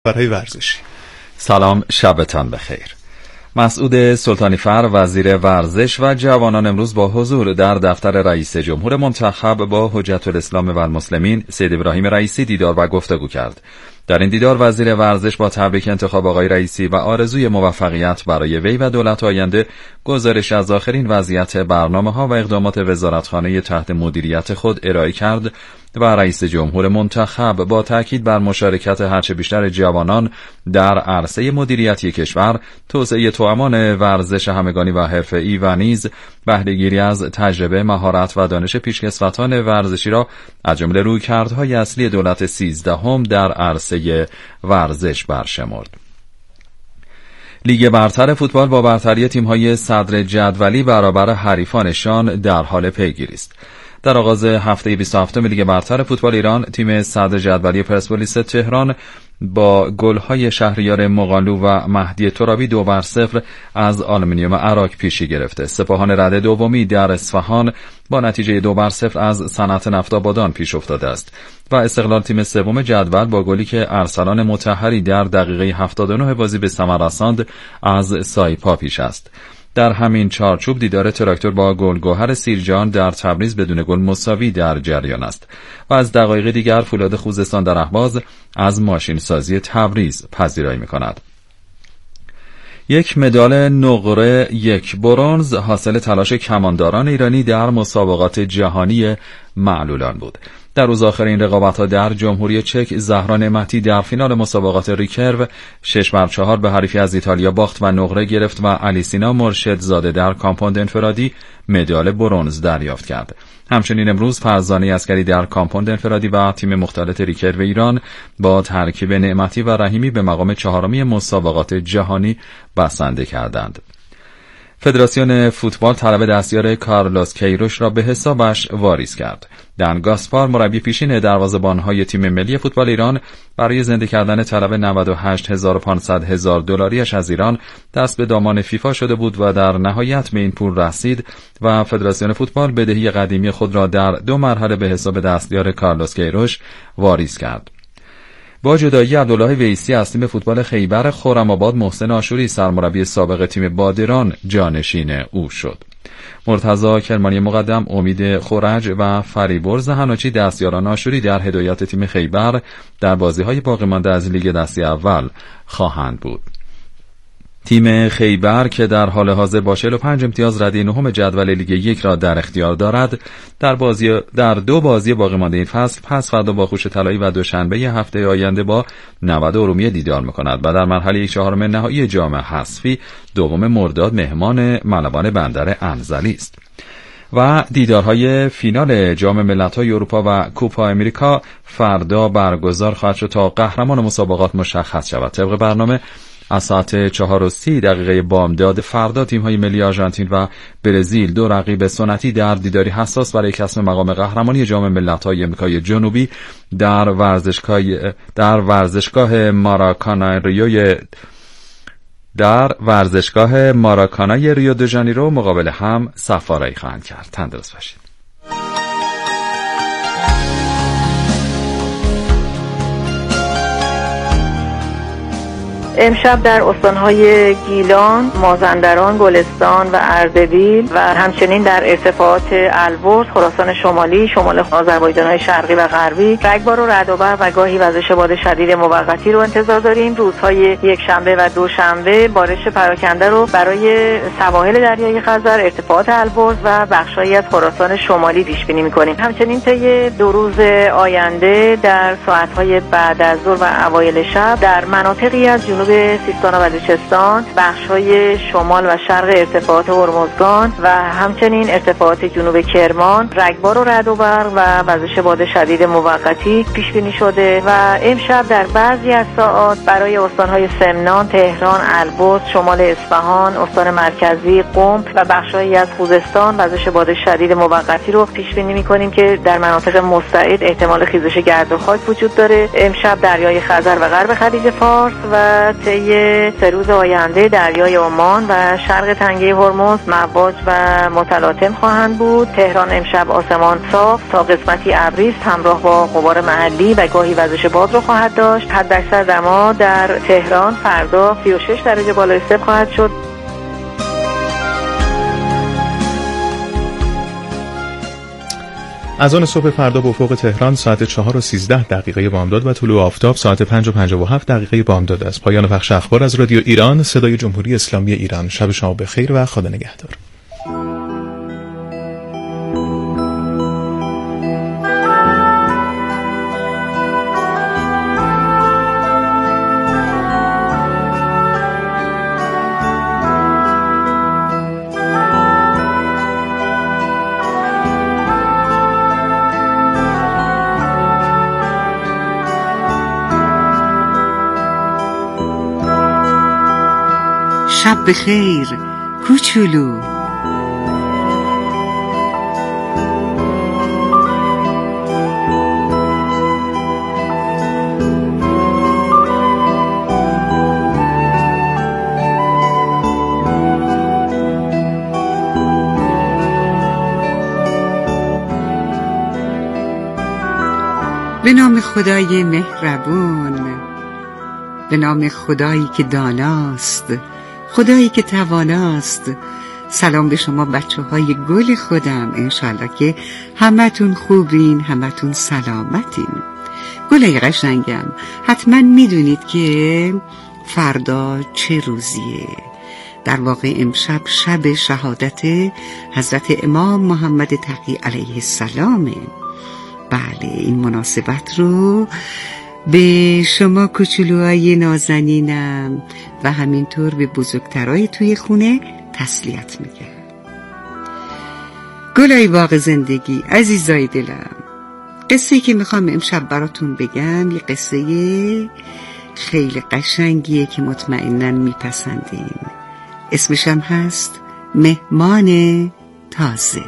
برای ورزشی. سلام، شبتان بخیر. مسعود سلطانیفر وزیر ورزش و جوانان امروز با حضور در دفتر رئیس جمهور منتخب با حجت الاسلام و المسلمین سید ابراهیم رئیسی دیدار و گفتگو کرد. در این دیدار وزیر ورزش با تبریک انتخاب آقای رئیسی و آرزوی موفقیت برای وی و دولت آینده گزارش از آخرین وضعیت برنامه‌ها و اقدامات وزارتخانه تحت مدیریت خود ارائه کرد و رئیس جمهور منتخب با تاکید بر مشارکت هرچه بیشتر جوانان در عرصه مدیریتی کشور، توسعه توأمان ورزش همگانی و حرفه‌ای و نیز بهره‌گیری از تجربه، مهارت و دانش پیشکسوتان ورزشی را از جمله رویکردهای اصلی دولت 13 در عرصه ورزش برشمرد. لیگ برتر فوتبال با برتری تیم‌های صدر جدولی برابر حریفانشان در حال پیگیری است. در آغاز هفته 27 لیگ برتر فوتبال ایران، تیم صدر جدولی پرسپولیس تهران با گل‌های شهریار مقالو و مهدی ترابی 2-0 از آلومینیوم عراق پیشی گرفته. سپاهان رده دومی در اصفهان با نتیجه 2-0 از صنعت نفت آبادان پیش افتاده است و استقلال تیم سوم جدول با گلی که ارسلان مطهری در دقیقه 79 بازی به ثمر رساند از سایپا پیش است. در همین چارچوب دیدار تراکتور با گلگهر سیرجان در تبریز بدون گل مساوی در جریان است و از دقایق دیگر فولاد خوزستان در اهواز از ماشین سازی تبریز پذیرایی می‌کند. یک مدال نقره، یک برنز حاصل تلاش کمانداران ایرانی در مسابقات جهانی معلولان بود. در روز آخر این رقابت‌ها در جمهوری چک، زهرا نعمتی در فینال مسابقات ریکرو 6-4 به حریفی از ایتالیا باخت و نقره گرفت و علیسینا مرشدزاده در کامپوند انفرادی مدال برنز دریافت کرد. همچنین امروز فرزانه عسکری در کامپوند انفرادی و تیم مختلط ریکرو ایران با ترکیب نعمتی و رحیمی به مقام چهارمی مسابقات جهانی بسنده کردند. فدراسیون فوتبال طلب دستیار کارلوس کیروش را به حسابش واریز کرد. دن گاسپار مربی پیشین دروازه‌بان‌های تیم ملی فوتبال ایران برای زنده کردن طلب 98,500 دلاریش از ایران دست به دامان فیفا شده بود و در نهایت به این پول رسید و فدراسیون فوتبال بدهی قدیمی خود را در 2 مرحله به حساب دستیار کارلوس کیروش واریز کرد. با جدایی عبدالله ویسی از تیم فوتبال خیبر خرم‌آباد، محسن آشوری سرمربی سابق تیم بادران جانشین او شد. مرتضی کرمانی مقدم، امید خورج و فریبرز هناچی دستیاران آشوری در هدایت تیم خیبر در بازی‌های باقی مانده از لیگ دسته اول خواهند بود. تیم خیبر که در حال حاضر با 45 امتیاز رده نهم جدول لیگ 1 را در اختیار دارد، در 2 بازی باقی مانده این فصل پس فردا با خوش طلایی و دوشنبه هفته آینده با نود ارومیه دیدار می‌کند و در مرحله 1/4 نهایی جام حذفی 2 مرداد مهمان ملوان بندر انزلی است. و دیدارهای فینال جام ملت‌های اروپا و کوپا امریکا فردا برگزار خواهد شد تا قهرمان مسابقات مشخص شود. طبق برنامه از ساعت 4:30 بامداد فردا تیم‌های ملی آرژانتین و برزیل، 2 رقیب سنتی، در دیداری حساس برای کسب مقام قهرمانی جام ملت‌های آمریکای جنوبی در ورزشگاه ماراکانای ریو د ژانیرو مقابل هم صف‌آرایی خواهند کرد. تندرست باشید. امشب در استانهای گیلان، مازندران، گلستان و اردبیل و همچنین در ارتفاعات البرز، خراسان شمالی، شمال آذربایجان‌های شرقی و غربی رگبار و رعدآور و گاهی وزش باد شدید موقتی رو انتظار داریم. روزهای یکشنبه و دوشنبه بارش پراکنده رو برای سواحل دریای خزر، ارتفاعات البرز و بخش‌هایی از خراسان شمالی پیش بینی می‌کنیم. همچنین طی 2 روز آینده در ساعت‌های بعد از ظهر و اوایل شب در مناطقی از جنوب سیستان و بلوچستان، بخش‌های شمال و شرق ارتفاعات هرمزگان و همچنین ارتفاعات جنوب کرمان رگبار و رعدآور و وزش باد شدید موقتی پیش بینی شده و امشب در بعضی از ساعات برای استان‌های سمنان، تهران، البرز، شمال اصفهان، استان مرکزی، قم و بخش‌هایی از خوزستان وزش باد شدید موقتی رو پیش بینی می‌کنیم که در مناطق مستعد احتمال خیزش گرد و خاک وجود داره. امشب دریای خزر و غرب خلیج فارس و باشد طی 3 روز آینده دریای عمان و شرق تنگه هرمز موج و متلاطم خواهند بود. تهران امشب آسمان صاف تا قسمتی ابری است همراه با غبار محلی و گاهی وزش باد رو خواهد داشت. حداکثر دما در تهران فردا 36 درجه بالای صفر خواهد شد. از آن صبح فردا به افق تهران ساعت 4:13 بامداد و طلوع آفتاب ساعت 5:57 بامداد است. پایان بخش اخبار از رادیو ایران، صدای جمهوری اسلامی ایران. شب شما بخیر و خدا نگهدار. شب بخیر کوچولو. به نام خدای مهربون، به نام خدایی که داناست، خدایی که تواناست. سلام به شما بچه های گل خودم. انشالله که همتون خوبین، همتون سلامتین. گلای قشنگم، حتما میدونید که فردا چه روزیه. در واقع امشب شب شهادت حضرت امام محمد تقی علیه السلامه. بله، این مناسبت رو به شما کوچولوهای نازنینم و همینطور به بزرگترای توی خونه تسلیت میگم. گلای باغ زندگی، عزیزای دلم، قصه‌ای که میخوام امشب براتون بگم یه قصه خیلی قشنگیه که مطمئناً میپسندین. اسمشم هست مهمان تازه.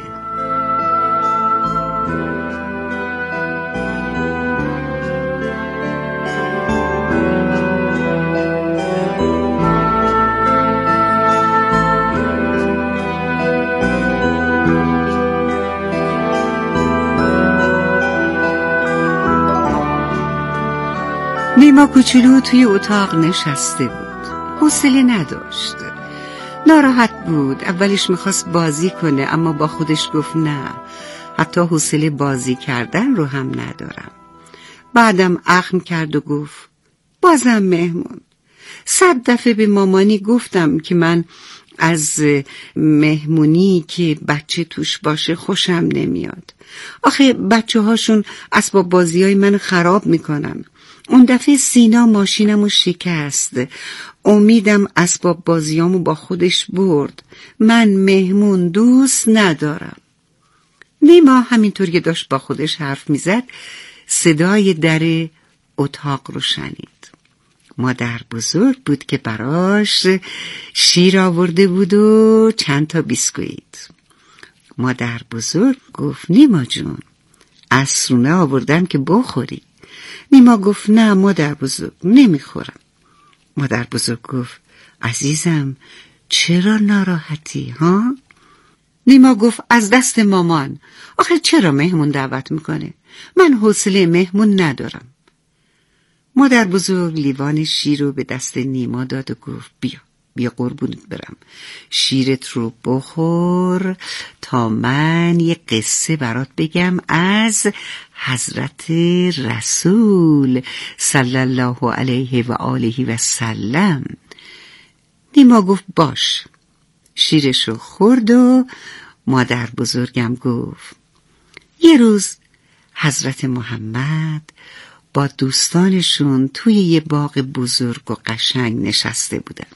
نیما کوچولو توی اتاق نشسته بود. حوصله نداشت. ناراحت بود. اولش میخواست بازی کنه اما با خودش گفت نه، حتی حوصله بازی کردن رو هم ندارم. بعدم اخم کرد و گفت بازم مهمون. 100 دفعه به مامانی گفتم که من از مهمونی که بچه توش باشه خوشم نمیاد. آخه بچه هاشون اسباب بازی های من خراب میکنن. اون دفعه سینا ماشینمو شکست. امیدم اسباب بازیامو با خودش برد. من مهمون دوست ندارم. نیما همینطور که داشت با خودش حرف میزد صدای در اتاق رو شنید. مادر بزرگ بود که براش شیر آورده بود و چند تا بیسکویت. مادر بزرگ گفت نیما جون، عصرونه آوردم که بخوری. نیما گفت نه مادر بزرگ، نمیخورم. مادر بزرگ گفت عزیزم چرا ناراحتی ها؟ نیما گفت از دست مامان. آخه چرا مهمون دعوت میکنه؟ من حوصله مهمون ندارم. مادر بزرگ لیوان شیر رو به دست نیما داد و گفت بیا قربونت برم، شیرت رو بخور تا من یه قصه برات بگم از حضرت رسول صلی الله علیه و آله و سلم. نیما گفت باش. شیرش رو خورد و مادر بزرگم گفت یه روز حضرت محمد با دوستانشون توی یه باغ بزرگ و قشنگ نشسته بودن.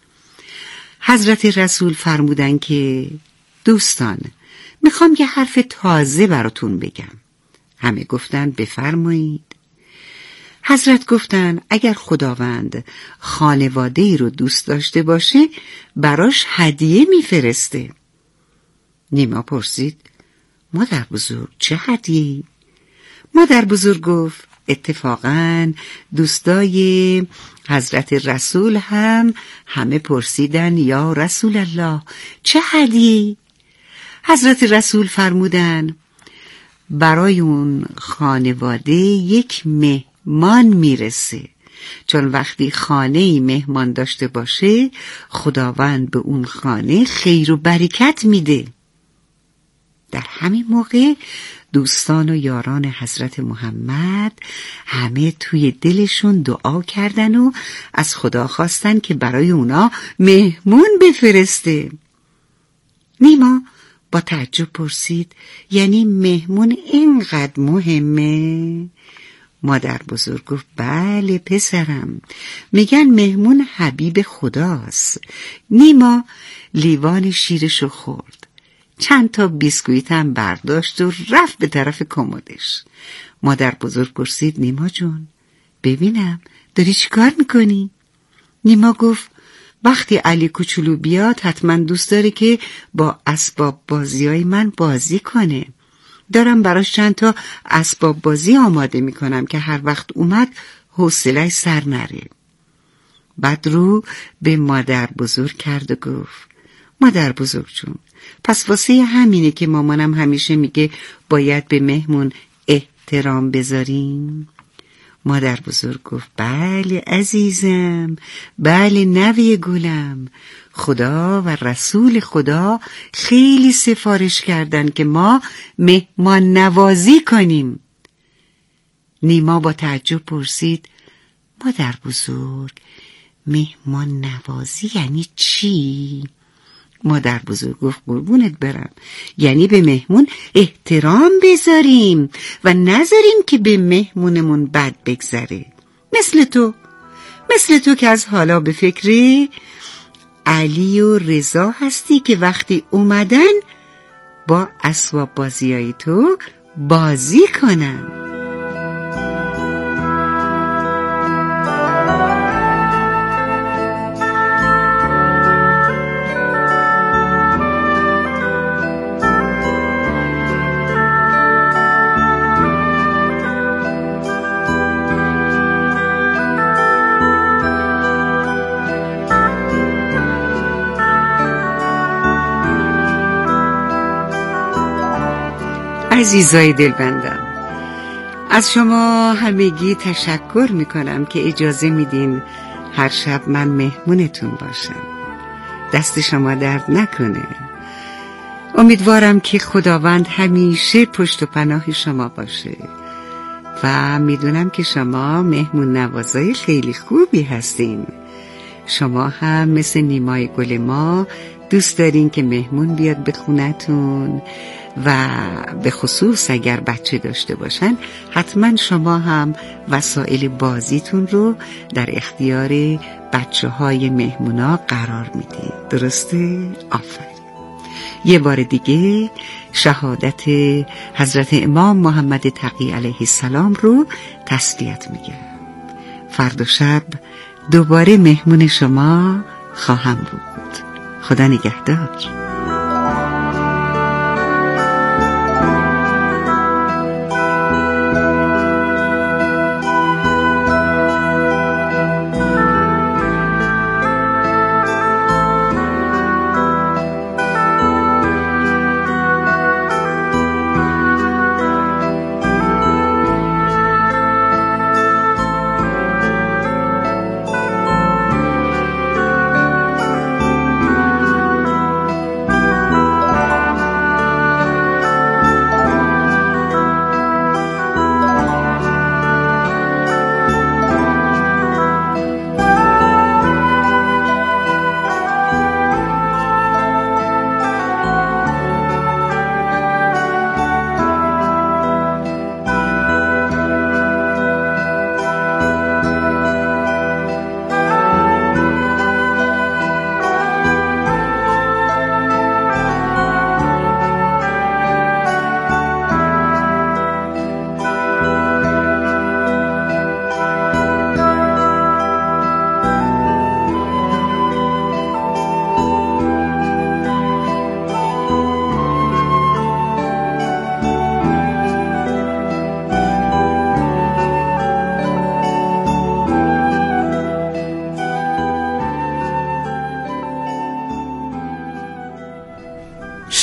حضرت رسول فرمودن که دوستان میخوام یه حرف تازه براتون بگم. همه گفتن بفرمایید. حضرت گفتن اگر خداوند خانواده‌ای رو دوست داشته باشه براش هدیه میفرسته. نیما پرسید مادر بزرگ چه هدیه‌ای؟ مادر بزرگ گفت اتفاقاً دوستای حضرت رسول هم همه پرسیدن یا رسول الله چه هدیه؟ حضرت رسول فرمودن برای اون خانواده یک مهمان میرسه، چون وقتی خانه‌ای مهمان داشته باشه خداوند به اون خانه خیر و برکت میده. در همین موقع دوستان و یاران حضرت محمد همه توی دلشون دعا کردن و از خدا خواستن که برای اونا مهمون بفرسته. نیما با تعجب پرسید یعنی مهمون اینقدر مهمه؟ مادر بزرگ گفت بله پسرم، میگن مهمون حبیب خداست. نیما لیوان شیرشو خورد، چند تا بیسکویت هم برداشت و رفت به طرف کمدش. مادر بزرگ پرسید نیما جون ببینم داری چی کار میکنی؟ نیما گفت وقتی علی کوچولو بیاد حتما دوست داره که با اسباب بازیای من بازی کنه. دارم براش چند تا اسباب بازی آماده میکنم که هر وقت اومد حوصله‌اش سر نره. بعد رو به مادر بزرگ کرد و گفت مادر بزرگ جون پس واسه همینه که مامانم همیشه میگه باید به مهمون احترام بذاریم؟ مادر بزرگ گفت بله عزیزم، بله نوی گلم، خدا و رسول خدا خیلی سفارش کردن که ما مهمان نوازی کنیم. نیما با تعجب پرسید مادر بزرگ مهمان نوازی یعنی چی؟ مادر بزرگ گفت قربونت برم، یعنی به مهمون احترام بذاریم و نذاریم که به مهمونمون بد بگذره. مثل تو که از حالا به فکر علی و رضا هستی که وقتی اومدن با اسباب بازیای تو بازی کنن. عزیزای دلبندم، از شما همگی تشکر میکنم که اجازه میدین هر شب من مهمونتون باشم. دست شما درد نکنه. امیدوارم که خداوند همیشه پشت و پناه شما باشه و میدونم که شما مهمون نوازای خیلی خوبی هستین. شما هم مثل نیمای گل ما دوست دارین که مهمون بیاد به خونتون و به خصوص اگر بچه داشته باشن حتما شما هم وسایل بازیتون رو در اختیار بچه های مهمونا قرار میدید. درسته؟ آفرین. یه بار دیگه شهادت حضرت امام محمد تقی علیه السلام رو تسلیت میگم. فردا شب دوباره مهمون شما خواهم بود. خدا نگهدار.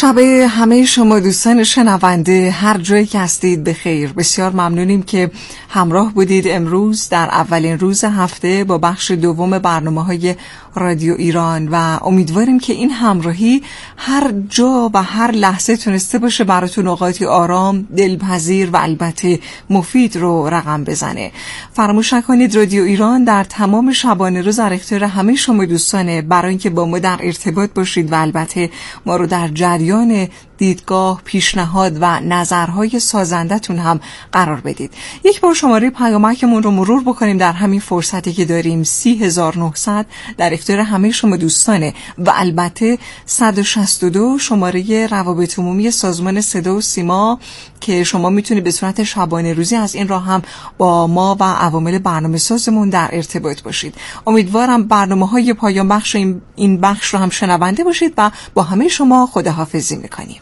شب همه شما دوستان شنونده هر جایی که هستید بخیر. بسیار ممنونیم که همراه بودید امروز در اولین روز هفته با بخش دوم برنامه‌های رادیو ایران و امیدواریم که این همراهی هر جا و هر لحظه تونسته باشه براتون اوقاتی آرام، دلپذیر و البته مفید رو رقم بزنه. فراموش نکنید رادیو ایران در تمام شبانه روز در اختیار همه شما دوستانه برای اینکه با ما در ارتباط باشید و البته ما رو در جریان دیدگاه، پیشنهاد و نظرهای سازندتون هم قرار بدید. یک بار شماره پیامکمون رو مرور بکنیم در همین فرصتی که داریم. 30900 در اختیار همه شما دوستانه و البته 162 شماره روابط عمومی سازمان صدا و سیما که شما میتونید به صورت شبانه روزی از این راه هم با ما و عوامل برنامه سازمون در ارتباط باشید. امیدوارم برنامه‌های پایان بخش این بخش رو هم شنونده باشید و با همه شما خداحافظی میکنیم.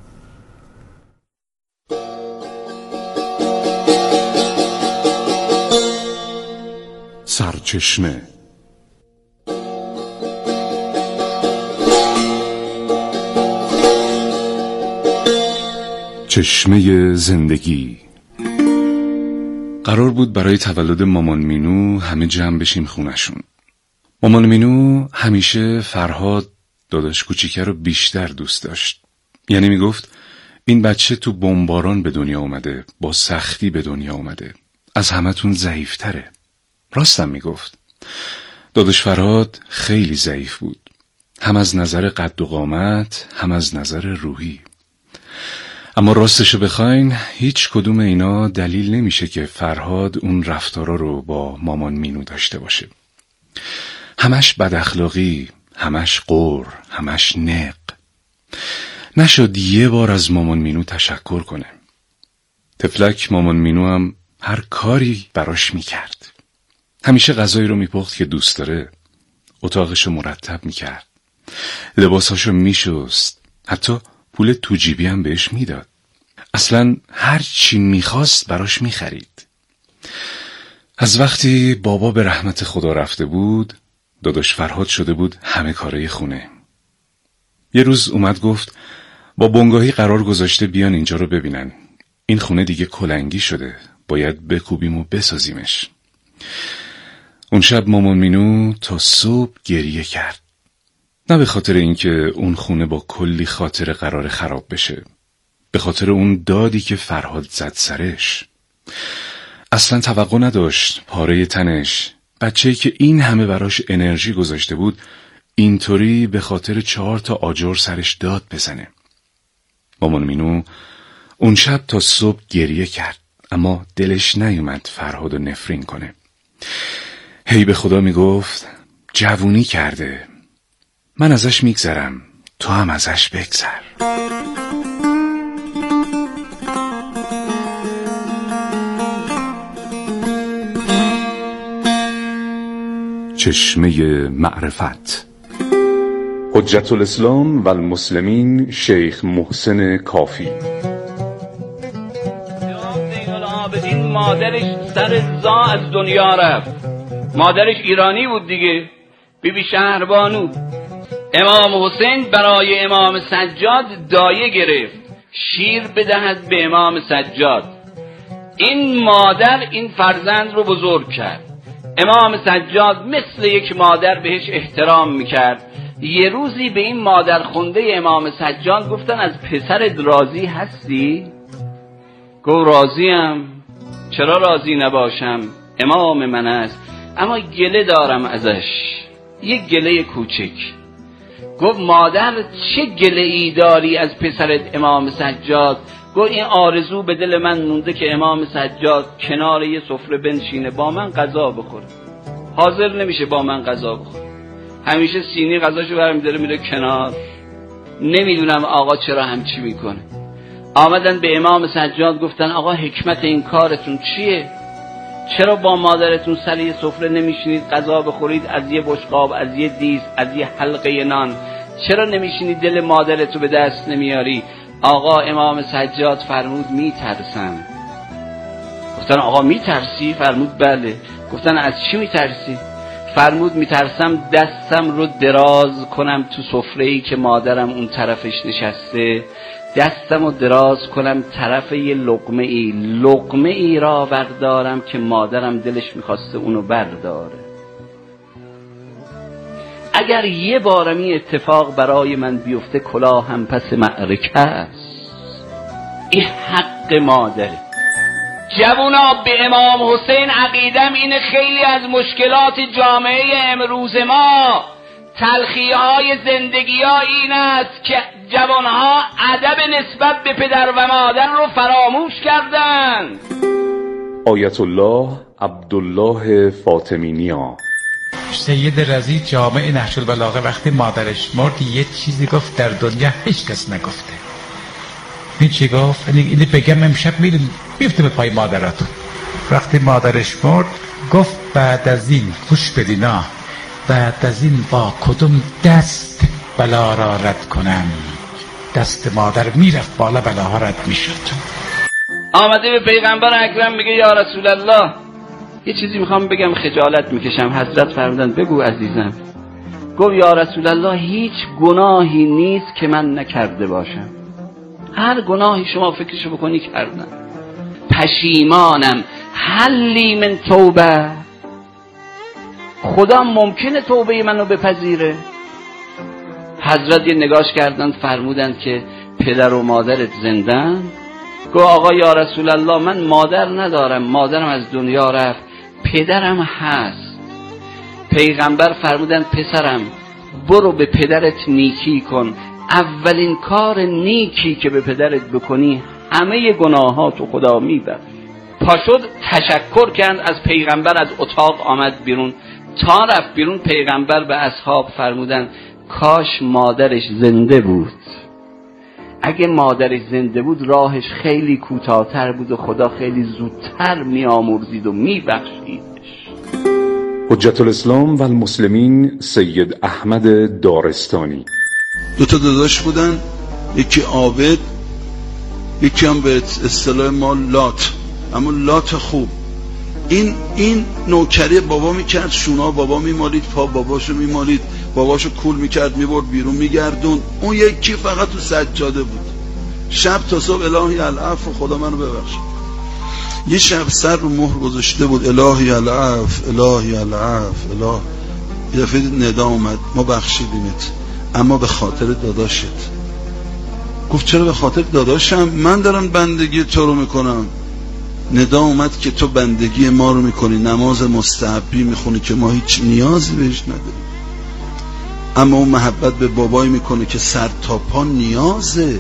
سرچشمه. چشمه زندگی. قرار بود برای تولد مامان مینو همه جمع بشیم خونشون. مامان مینو همیشه فرهاد داداش کوچیکه رو بیشتر دوست داشت. یعنی میگفت این بچه تو بمباران به دنیا اومده، با سختی به دنیا اومده، از همتون ضعیف‌تره. راستم میگفت. داداش فرهاد خیلی ضعیف بود، هم از نظر قد و قامت هم از نظر روحی. اما راستشو بخواین هیچ کدوم اینا دلیل نمیشه که فرهاد اون رفتارا رو با مامان مینو داشته باشه. همش بد اخلاقی، همش قور، همش نق. نشد یه بار از مامان مینو تشکر کنه. تفلک مامان مینو هم هر کاری براش میکرد. همیشه غذایی رو میپخت که دوست داره، اتاقشو مرتب میکرد، لباساشو میشست، حتی پول تو جیبی هم بهش میداد. اصلا هر چی میخواست براش میخرید. از وقتی بابا به رحمت خدا رفته بود، داداش فرهاد شده بود همه کارای خونه. یه روز اومد گفت با بنگاهی قرار گذاشته بیان اینجا رو ببینن. این خونه دیگه کلنگی شده، باید بکوبیم و بسازیمش. اون شب مامان مینو تا صبح گریه کرد. نه به خاطر اینکه اون خونه با کلی خاطره قرار خراب بشه، به خاطر اون دادی که فرهاد زد سرش. اصلا توقع نداشت پاره تنش، بچه‌ای که این همه براش انرژی گذاشته بود، اینطوری به خاطر 4 تا آجر سرش داد بزنه. مامان مینو اون شب تا صبح گریه کرد، اما دلش نیومد فرهادو نفرین کنه. هی به خدا میگفت جوونی کرده، من ازش میگذرم، تو هم ازش بگذر. چشمه معرفت. حجت الاسلام و المسلمین شیخ محسن کافی. این مادرش سر زا از دنیا رفت. مادرش ایرانی بود دیگه، بیبی شهربانو. امام حسین برای امام سجاد دایه گرفت شیر بدهد به امام سجاد. این مادر این فرزند رو بزرگ کرد. امام سجاد مثل یک مادر بهش احترام میکرد. یه روزی به این مادر خونده امام سجاد گفتن از پسرت راضی هستی؟ گفت راضیم. چرا راضی نباشم؟ امام من است، اما گله دارم ازش، یک گله کوچک. گفت مادر چه گله ای داری از پسرت امام سجاد؟ گفت این آرزو به دل من مونده که امام سجاد کنار یه سفره بنشینه با من غذا بخوره. حاضر نمیشه با من غذا بخوره، همیشه سینی غذاشو برمی‌داره میره کنار. نمیدونم آقا چرا همچی میکنه. آمدن به امام سجاد گفتن آقا حکمت این کارتون چیه؟ چرا با مادرتون سر یه سفره نمیشینید غذا بخورید، از یه بشقاب، از یه دیس، از یه حلقه نان؟ چرا نمیشینید دل مادرتو به دست نمیاری؟ آقا امام سجاد فرمود میترسم. گفتن آقا میترسی؟ فرمود بله. گفتن از چی میترسی؟ فرمود میترسم دستم رو دراز کنم تو سفره‌ای که مادرم اون طرفش نشسته، دستم رو دراز کنم طرف یه لقمه ای را بردارم که مادرم دلش میخواسته اونو برداره. اگر یه بارم این اتفاق برای من بیفته کلاهم پس معرکه است. این حق مادره. جوونا به امام حسین عقیدم اینه خیلی از مشکلات جامعه امروز ما تلخی‌های زندگی ها این است که جوانها ادب نسبت به پدر و مادر رو فراموش کردن. آیت الله عبدالله فاطمی نیا. سید رضی جامع نهج البلاغه وقتی مادرش مرد یه چیزی گفت در دنیا هیچ کس نگفته. این چی گفت؟ اینو بگم امشب میفته به پای مادراتون. وقتی مادرش مرد گفت بعد از این خوش بدینا، بعد از این با کدوم دست بلا را رد کنم؟ دست مادر میرفت بالا، بلاها رد میشد. آمده به پیغمبر اکرم میگه یا رسول الله یه چیزی میخوام بگم خجالت میکشم. حضرت فرمودن بگو عزیزم. گفت یا رسول الله هیچ گناهی نیست که من نکرده باشم، هر گناهی شما فکرشو بکنی کردم، پشیمانم، حلی من توبه. خدا ممکنه توبه منو بپذیره؟ حضرت یه نگاش کردند فرمودند که پدر و مادرت زندن؟ گفت آقا یا رسول الله من مادر ندارم، مادرم از دنیا رفت، پدرم هست. پیغمبر فرمودند پسرم برو به پدرت نیکی کن، اولین کار نیکی که به پدرت بکنی همه گناهاتو خدا میبخشه. پاشد تشکر کرد از پیغمبر، از اتاق آمد بیرون. تا رفت بیرون پیغمبر به اصحاب فرمودن کاش مادرش زنده بود. اگه مادرش زنده بود راهش خیلی کوتاه‌تر بود و خدا خیلی زودتر میآمرزید و میبخشیدش. حجت الاسلام و المسلمین سید احمد دارستانی. دو تا داداش بودن، یکی عابد یکی هم به اصطلاح ما لات، اما لات خوب. این نوکری بابا میکرد، شونا بابا میمالید، پا باباشو میمالید، باباشو کول میکرد میبرد بیرون میگردون. اون یکی فقط تو سجاده بود، شب تا صبح الهی العفو خدا منو ببخش. یه شب سر رو مهر گذاشته بود الهی العفو الهی العفو اله. یه دفعه ندا اومد ما بخشیدیمت اما به خاطر داداشت. گفت چرا به خاطر داداشم؟ من دارم بندگی تو رو میکنم. ندا اومد که تو بندگی ما رو میکنی، نماز مستحبی میخونی که ما هیچ نیازی بهش نداریم، اما اون محبت به بابایی میکنه که سر تا پا نیازه.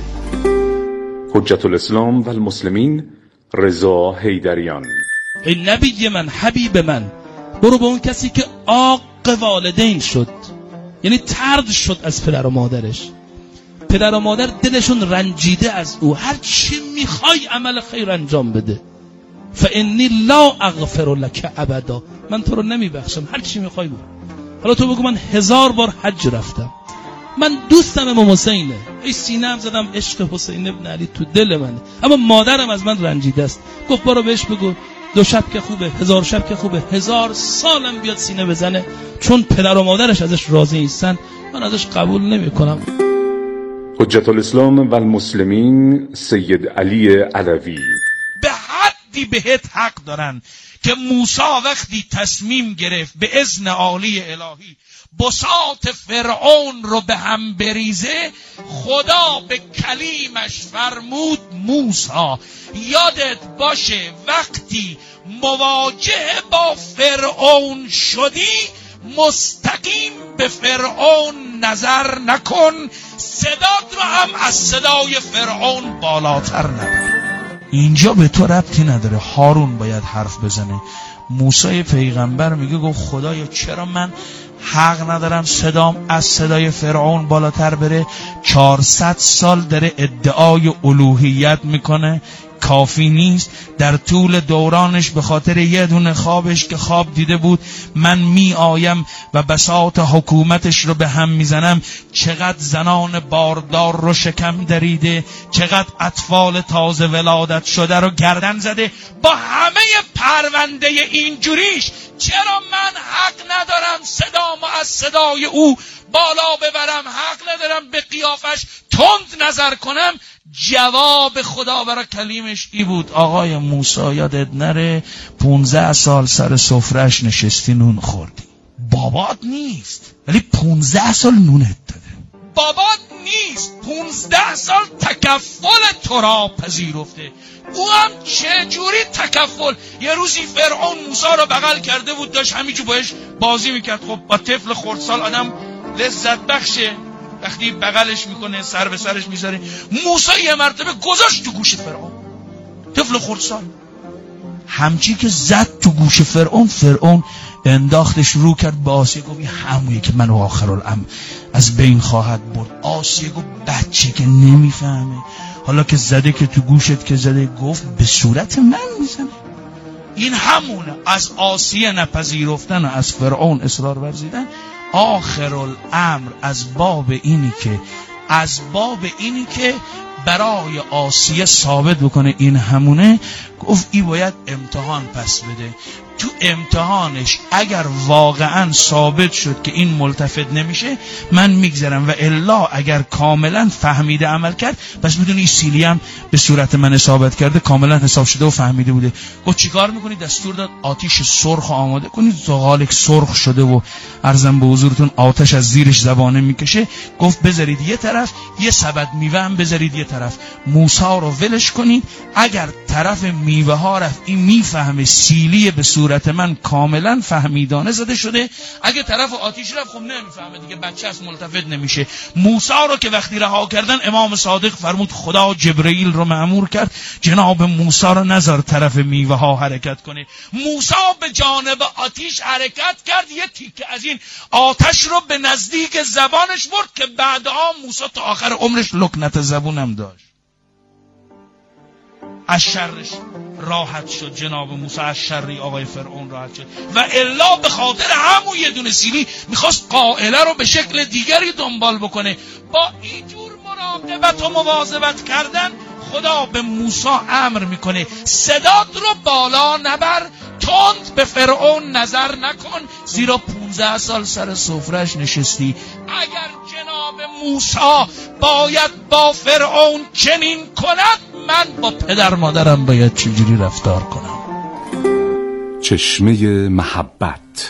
حجت الاسلام و المسلمین رضا حیدریان. ای نبی من، حبیب من، برو به اون کسی که عاق والدین شد، یعنی طرد شد از پدر و مادرش. پدر و مادر دلشون رنجیده از او، هر چی میخوای عمل خیر انجام بده. فانی لا اغفر لك ابدا، من تو رو نمیبخشم هر چی میخوای بگو. حالا تو بگو من 1000 بار حج رفتم، من دوستم امام حسینه، ای سینه‌ام زدم عشق حسین ابن علی تو دل منه، اما مادرم از من رنجیده است. گفت برو بهش بگو 2 شب که خوبه، 1000 شب که خوبه، 1000 سالم بیاد سینه بزنه، چون پدر و مادرش ازش راضی نیستن من ازش قبول نمیکنم. حجت الاسلام و المسلمین سید علی علوی. به حدی بهت حق دارن که موسی وقتی تصمیم گرفت به اذن عالی الهی بساط فرعون رو به هم بریزه، خدا به کلیمش فرمود موسی یادت باشه وقتی مواجه با فرعون شدی مستقیم به فرعون نظر نکن، صدات رو هم از صدای فرعون بالاتر نبر. اینجا به تو ربطی نداره، هارون باید حرف بزنه. موسی پیغمبر میگه گفت خدایا چرا من حق ندارم صدام از صدای فرعون بالاتر بره؟ 400 سال داره ادعای الوهیت میکنه، کافی نیست. در طول دورانش به خاطر یه دونه خوابش که خواب دیده بود من می آیم و بساط حکومتش رو به هم میزنم، چقدر زنان باردار رو شکم دریده، چقدر اطفال تازه ولادت شده رو گردن زده. با همه پرونده اینجوریش چرا من حق ندارم صدامو از صدای او بالا ببرم؟ حق ندارم به قیافش تند نظر کنم؟ جواب خدا برای کلیمش ای بود: آقای موسی یادت نره 15 سال سر سفرهش نشستی نون خوردی. بابات نیست ولی 15 سال نونت داده. بابات نیست 15 سال تکفل تو را پذیرفته. او هم چجوری تکفل؟ یه روزی فرعون موسی رو بغل کرده بود، داشت همینجور باش بازی میکرد. خب با طفل خردسال آدم لذت بخشه وقتی بغلش میکنه، سر به سرش میذاره. موسی یه مرتبه گذاشت تو گوش فرعون، طفل خردسال. همچی که زد تو گوش فرعون، فرعون انداختش رو کرد به آسیه، گفت همونیه که منو آخرالامر از بین خواهد برد. آسیه گفت بچه که نمیفهمه، حالا که زده که تو گوشت که زده، گفت به صورت من میزنه. این همونه، از آسیه نپذیرفتن و از فرعون اصرار ورزیدن. آخرالامر از باب اینی که برای آسیه ثابت بکنه این همونه، گفت ای باید امتحان پس بده. تو امتحانش اگر واقعا ثابت شد که این ملتفت نمیشه من میگذرم، و الا اگر کاملا فهمیده عمل کرد پس میدونی این سیلی هم به صورت من ثابت کرده، کاملا حساب شده و فهمیده بوده. گفت چیکار میکنی؟ دستور داد آتیش سرخ آماده کنید. زغالک سرخ شده و عرضم به حضورتون آتش از زیرش زبانه میکشه. گفت بذارید یه طرف، یه سبد میوه هم بذارید یه طرف، موسی رو ولش کنید. اگر طرف میوه ها رفت این میفهمه سیلی به صورت من کاملا فهمیدانه زده شده، اگه طرف آتیش رفت خب نمیفهمه دیگه، بچه از ملتفت نمیشه. موسی رو که وقتی رها کردن امام صادق فرمود خدا جبرئیل رو مأمور کرد جناب موسی رو نذار طرف میوه ها حرکت کنه. موسی به جانب آتیش حرکت کرد، یه تیکه از این آتش رو به نزدیک زبانش برد که بعدها موسی تا آخر عمرش لکنت زبون هم داشت. از شرش راحت شد جناب موسی، از شر آقای فرعون راحت شد. و الا به خاطر همون یه دونه سیلی میخواست قائله رو به شکل دیگری دنبال بکنه. با اینجور مراقبت و مواظبت کردن خدا به موسی امر میکنه صدات رو بالا نبر، تند به فرعون نظر نکن، زیرا 15 سال سر سفرهش نشستی. اگر جناب موسی باید با فرعون چنین کند، من با پدر مادرم باید چجوری رفتار کنم؟ چشمه محبت.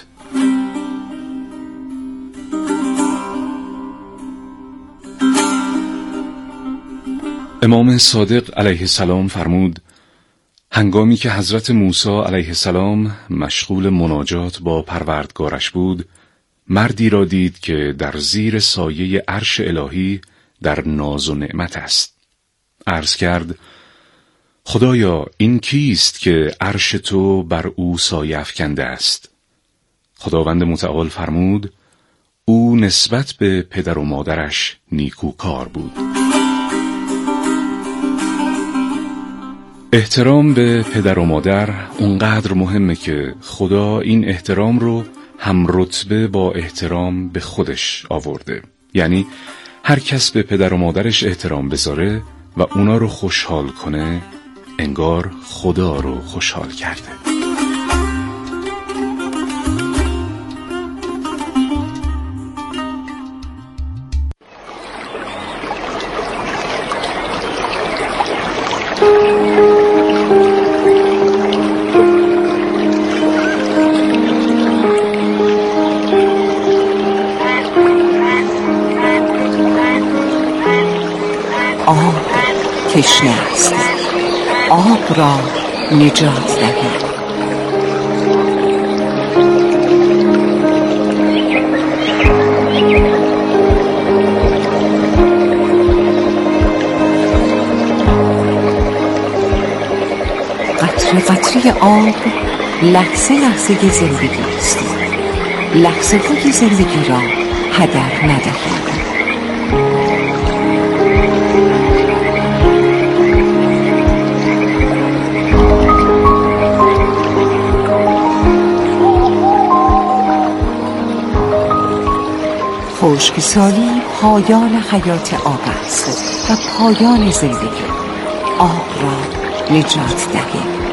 امام صادق علیه السلام فرمود هنگامی که حضرت موسی علیه السلام مشغول مناجات با پروردگارش بود، مردی را دید که در زیر سایه عرش الهی در ناز و نعمت است. عرض کرد خدایا این کیست که عرش تو بر او سایه افکنده است؟ خداوند متعال فرمود او نسبت به پدر و مادرش نیکوکار بود. احترام به پدر و مادر اونقدر مهمه که خدا این احترام رو هم رتبه با احترام به خودش آورده. یعنی هر کس به پدر و مادرش احترام بذاره و اونا رو خوشحال کنه، انگار خدا رو خوشحال کرده. آب تشنه است، آب را نجات دهید. قطره قطره آب لحظه لحظه زندگی است. لحظه های زندگی را هدر ندهید. خشکسالی پایان حیات آب است و پایان زندگی. آب را نجات دهیم.